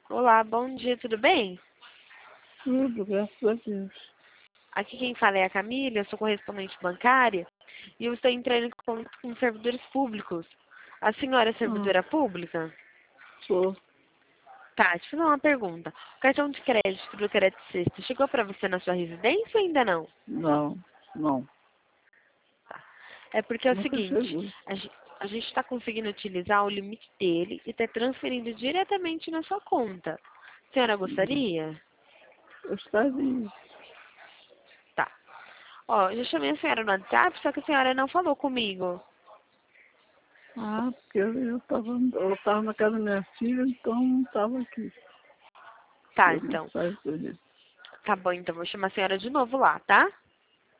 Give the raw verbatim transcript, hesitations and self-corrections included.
Olá, bom dia, tudo bem? Tudo, graças a Deus. Aqui quem fala é a Camila, eu sou correspondente bancária e eu estou entrando em contato com servidores públicos. A senhora é Ah, servidora pública? sou. Tá, deixa eu fazer uma pergunta. O cartão de crédito do Crédito Sexta chegou para você na sua residência ou ainda não? Não, não. Tá. É porque é o Nunca seguinte, chegou. a gen- a gente está conseguindo utilizar o limite dele e está transferindo diretamente na sua conta. A senhora Uhum. gostaria? Eu estaria. Tá. Ó, eu já chamei a senhora no WhatsApp, só que a senhora não falou comigo. Ah, porque eu estava eu tava na casa da minha filha, então não estava aqui. Tá, Deu então. mensagem para ele. Tá bom, então vou chamar a senhora de novo lá, tá?